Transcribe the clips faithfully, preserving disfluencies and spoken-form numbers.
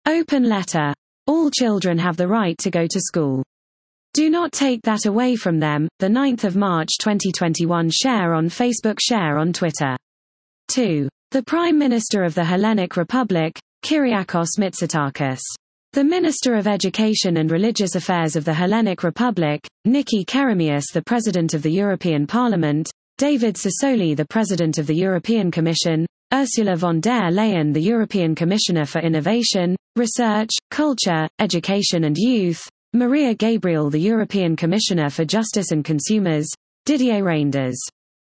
Open letter. All children have the right to go to school. Do not take that away from them. The ninth of March twenty twenty-one. Share on Facebook, share on Twitter. two. The Prime Minister of the Hellenic Republic, Kyriakos Mitsotakis. The Minister of Education and Religious Affairs of the Hellenic Republic, Niki Keremias, the President of the European Parliament, David Sassoli, the President of the European Commission, Ursula von der Leyen, the European Commissioner for Innovation, Research, Culture, Education and Youth, Maria Gabriel, the European Commissioner for Justice and Consumers, Didier Reynders.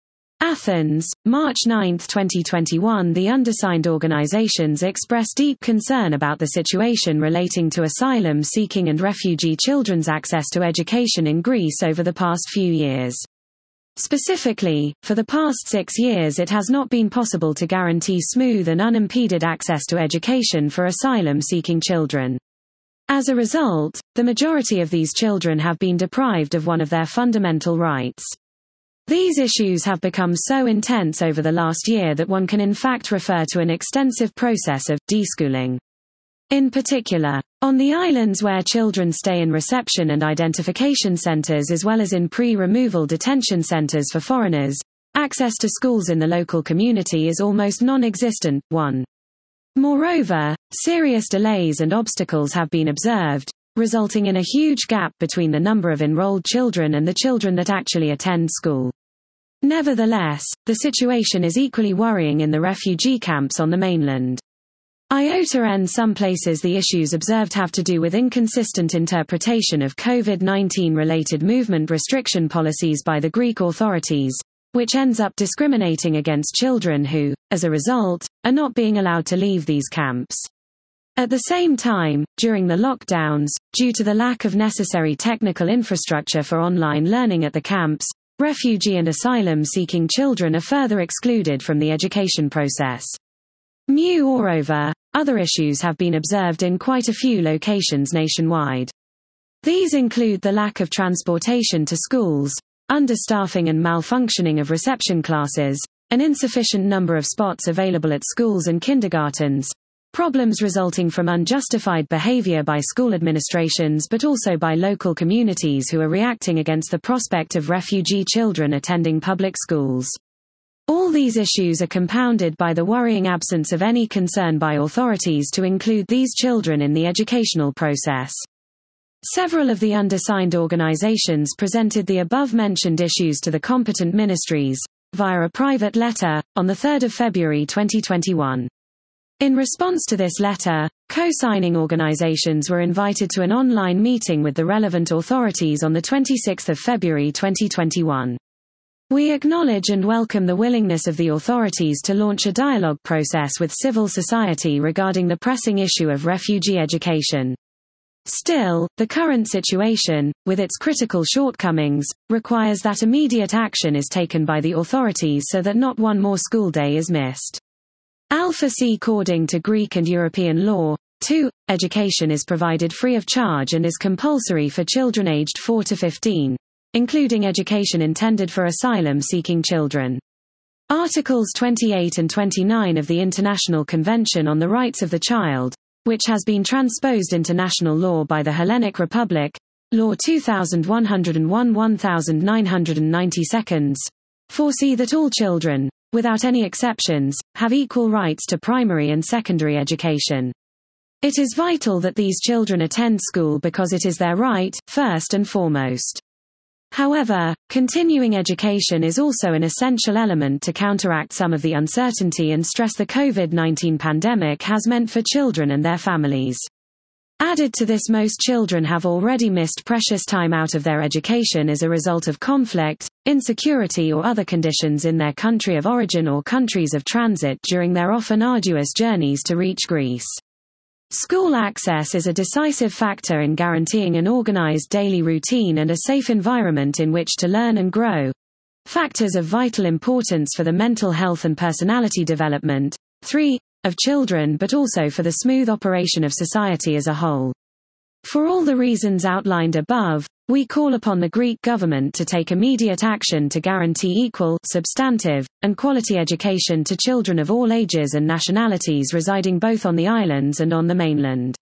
Athens, March ninth twenty twenty-one. The undersigned organizations express deep concern about the situation relating to asylum-seeking and refugee children's access to education in Greece over the past few years. Specifically, for the past six years it has not been possible to guarantee smooth and unimpeded access to education for asylum-seeking children. As a result, the majority of these children have been deprived of one of their fundamental rights. These issues have become so intense over the last year that one can in fact refer to an extensive process of deschooling. In particular, on the islands where children stay in reception and identification centers as well as in pre-removal detention centers for foreigners, access to schools in the local community is almost non-existent. one. Moreover, serious delays and obstacles have been observed, resulting in a huge gap between the number of enrolled children and the children that actually attend school. Nevertheless, the situation is equally worrying in the refugee camps on the mainland. Iota in some places the issues observed have to do with inconsistent interpretation of COVID nineteen related movement restriction policies by the Greek authorities, which ends up discriminating against children who, as a result, are not being allowed to leave these camps. At the same time, during the lockdowns, due to the lack of necessary technical infrastructure for online learning at the camps, refugee and asylum-seeking children are further excluded from the education process. Moreover, other issues have been observed in quite a few locations nationwide. These include the lack of transportation to schools, understaffing and malfunctioning of reception classes, an insufficient number of spots available at schools and kindergartens, problems resulting from unjustified behavior by school administrations but also by local communities who are reacting against the prospect of refugee children attending public schools. All these issues are compounded by the worrying absence of any concern by authorities to include these children in the educational process. Several of the undersigned organizations presented the above-mentioned issues to the competent ministries, via a private letter, on the third of February twenty twenty-one. In response to this letter, co-signing organizations were invited to an online meeting with the relevant authorities on the twenty-sixth of February twenty twenty-one. We acknowledge and welcome the willingness of the authorities to launch a dialogue process with civil society regarding the pressing issue of refugee education. Still, the current situation, with its critical shortcomings, requires that immediate action is taken by the authorities so that not one more school day is missed. Alpha C. According to Greek and European law, two. Education is provided free of charge and is compulsory for children aged four to fifteen, including education intended for asylum-seeking children. Articles twenty-eight and twenty-nine of the International Convention on the Rights of the Child, which has been transposed into national law by the Hellenic Republic, Law two thousand one hundred one to nineteen ninety-two, foresee that all children, without any exceptions, have equal rights to primary and secondary education. It is vital that these children attend school because it is their right, first and foremost. However, continuing education is also an essential element to counteract some of the uncertainty and stress the COVID nineteen pandemic has meant for children and their families. Added to this, most children have already missed precious time out of their education as a result of conflict, insecurity or other conditions in their country of origin or countries of transit during their often arduous journeys to reach Greece. School access is a decisive factor in guaranteeing an organized daily routine and a safe environment in which to learn and grow. Factors of vital importance for the mental health and personality development, three, of children but also for the smooth operation of society as a whole. For all the reasons outlined above, we call upon the Greek government to take immediate action to guarantee equal, substantive, and quality education to children of all ages and nationalities residing both on the islands and on the mainland.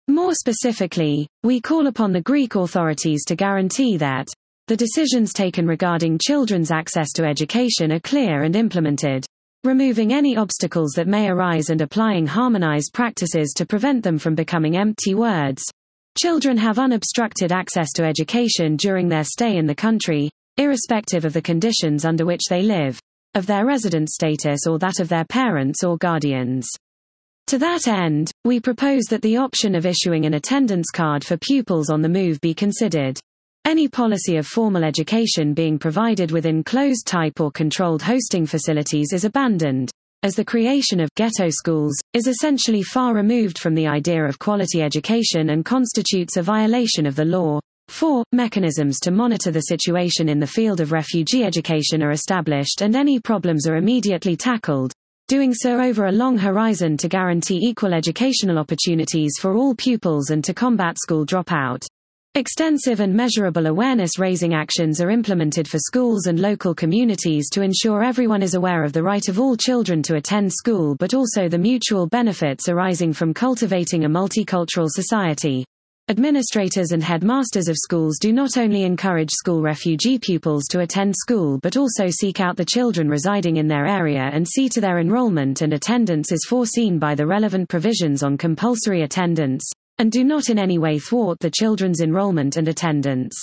More specifically, we call upon the Greek authorities to guarantee that the decisions taken regarding children's access to education are clear and implemented, removing any obstacles that may arise and applying harmonized practices to prevent them from becoming empty words. Children have unobstructed access to education during their stay in the country, irrespective of the conditions under which they live, of their resident status or that of their parents or guardians. To that end, we propose that the option of issuing an attendance card for pupils on the move be considered. Any policy of formal education being provided within closed-type or controlled hosting facilities is abandoned, as the creation of ghetto schools is essentially far removed from the idea of quality education and constitutes a violation of the law. four. Mechanisms to monitor the situation in the field of refugee education are established and any problems are immediately tackled, doing so over a long horizon to guarantee equal educational opportunities for all pupils and to combat school dropout. Extensive and measurable awareness-raising actions are implemented for schools and local communities to ensure everyone is aware of the right of all children to attend school but also the mutual benefits arising from cultivating a multicultural society. Administrators and headmasters of schools do not only encourage school refugee pupils to attend school but also seek out the children residing in their area and see to their enrollment and attendance is foreseen by the relevant provisions on compulsory attendance, and do not in any way thwart the children's enrollment and attendance.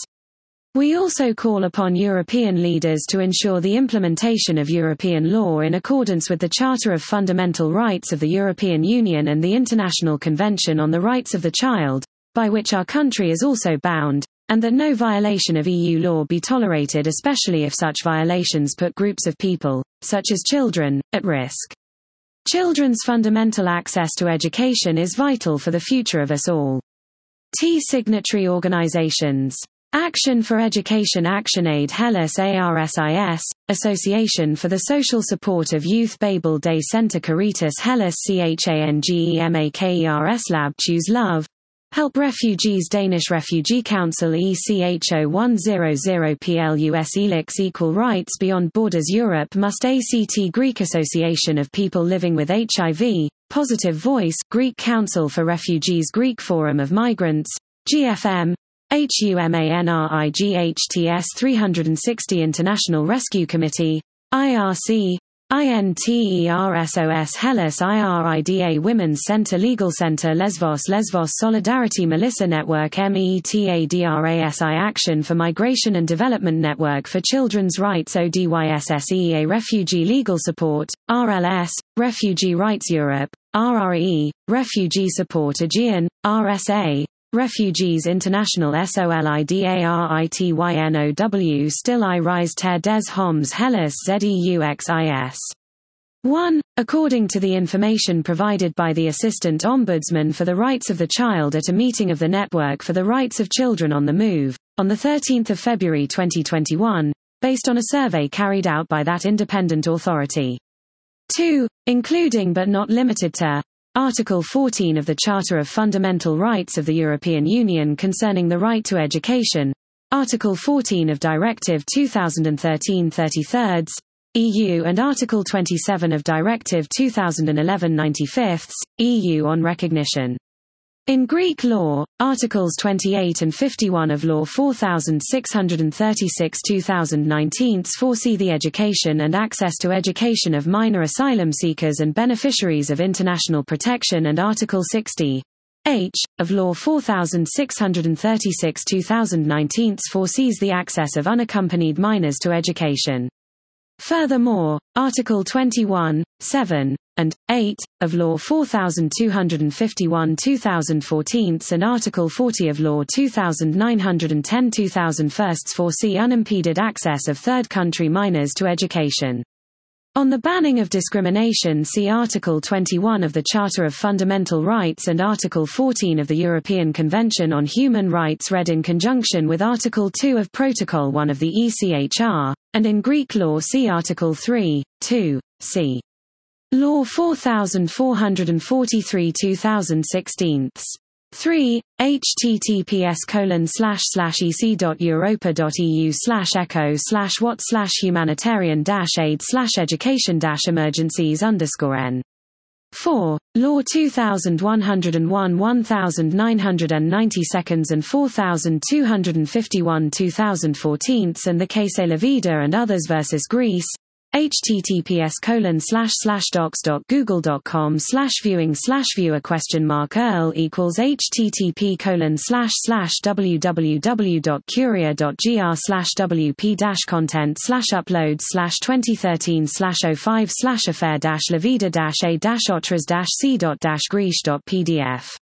We also call upon European leaders to ensure the implementation of European law in accordance with the Charter of Fundamental Rights of the European Union and the International Convention on the Rights of the Child, by which our country is also bound, and that no violation of E U law be tolerated, especially if such violations put groups of people, such as children, at risk. Children's fundamental access to education is vital for the future of us all. T signatory organizations. Action for Education, ActionAid, Hellas ARSIS, Association for the Social Support of Youth, Babel Day Center, Caritas Hellas, CHANGEMAKERS, Lab Choose Love, Help Refugees, Danish Refugee Council, E C H O one hundred plus Elix, Equal Rights Beyond Borders, Europe Must, A C T, Greek Association of People Living with H I V, Positive Voice, Greek Council for Refugees, Greek Forum of Migrants, G F M, HUMANRIGHTS three sixty, International Rescue Committee, I R C, INTERSOS, Hellas, IRIDA, Women's Center, Legal Center, Lesvos, Lesvos Solidarity, Melissa Network, METADRASI, Action for Migration and Development Network for Children's Rights, O D Y S S E A, Refugee Legal Support, R L S, Refugee Rights Europe, R R E, Refugee Support Aegean, R S A, Refugees International, SOLIDARITYNOW, Still I Rise, Ter des Hommes, Hellas, ZEUXIS. one. According to the information provided by the Assistant Ombudsman for the Rights of the Child at a meeting of the Network for the Rights of Children on the Move, on the thirteenth of February twenty twenty-one, based on a survey carried out by that independent authority. two. Including but not limited to Article fourteen of the Charter of Fundamental Rights of the European Union concerning the right to education, Article fourteen of Directive two thousand thirteen thirty-three, E U and Article twenty-seven of Directive two thousand eleven ninety-five, E U on recognition. In Greek law, Articles twenty-eight and fifty-one of Law four thousand six hundred thirty-six two thousand nineteen foresee the education and access to education of minor asylum seekers and beneficiaries of international protection, and Article sixty H of Law four thousand six hundred thirty-six two thousand nineteen foresees the access of unaccompanied minors to education. Furthermore, Article twenty-one, seven, and eight, of Law four thousand two hundred fifty-one two thousand fourteen and Article forty of Law two thousand nine hundred ten two thousand one foresee unimpeded access of third country minors to education. On the banning of discrimination, see Article twenty-one of the Charter of Fundamental Rights and Article fourteen of the European Convention on Human Rights read in conjunction with Article two of Protocol one of the E C H R, and in Greek law see Article three, two, c. Law four thousand four hundred forty-three two thousand sixteen. three. https colon slash slash ec.europa.eu slash echo slash what slash humanitarian dash aid slash education dash emergencies underscore n four. Law two thousand one hundred one one thousand nine hundred ninety seconds and four thousand two hundred fifty-one two thousand fourteen and the Case La Vida and others versus Greece. https colon slash slash docs dot google dot com slash viewing slash viewer question mark earl equals http colon slash slash www dot curia dot gr slash wp dash content slash upload slash twenty thirteen slash oh five slash affair dash la vida dash a dash otras dash c dot dash greece dot pdf